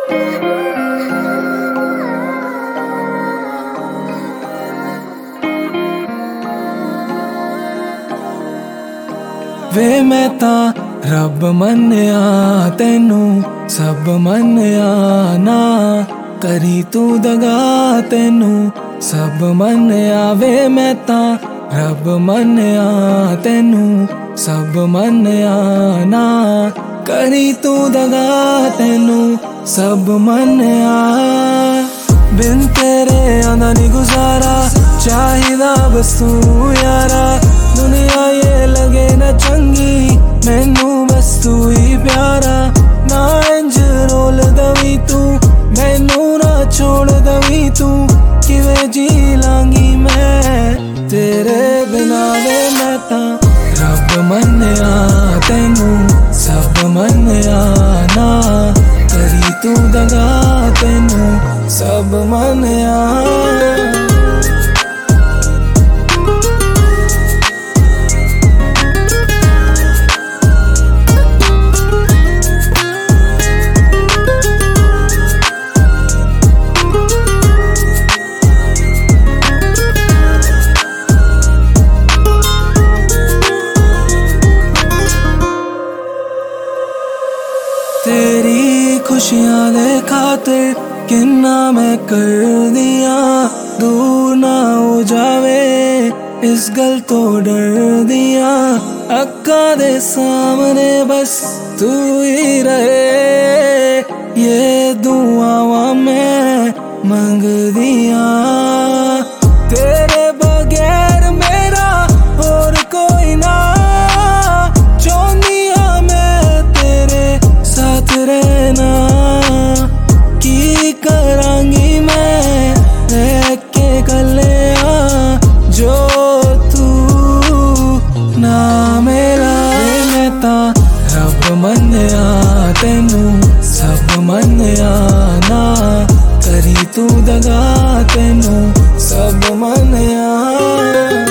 वे मैं तां रब मन्निया तैनू सब मन्निया ना करी तू दगा तैनू सब मन्निया। वे मैं तां रब मन्निया तैनू सब मन्निया ना करी तू दगा तैनू सब मन्निया। बिन तेरे आंदा नी गुजारा चाहिदा बस तू यारा। दुनिया ये लगे न चंगी मैनू बस तू ही प्यारा। ना इंज रोल दवी तू मैनू ना छोड़ दवी तू किवें जी लांगी मैं तेरे बिना। वे मैं तां रब मन्निया तैनू सब मन्निया ना करी तू दगा तैनू सब मन्निया। तेरी खुशियां दे खातिर किन्ना मैं कर दिया। दूर ना हो जावे इस गल तो डर दिया। अक्का दे सामने बस तू ही रहे ये दुआवां मैं मंग दिया। तेरे बगैर मेरा और कोई ना चाहनिया मैं तेरे साथ रहना। की करांगी मैं रह के गलिया जो तू ना मेरा। मैं तां रब मन्निया तैनू सब मन्निया ना करी तू दगा तैनू सब मन्निया।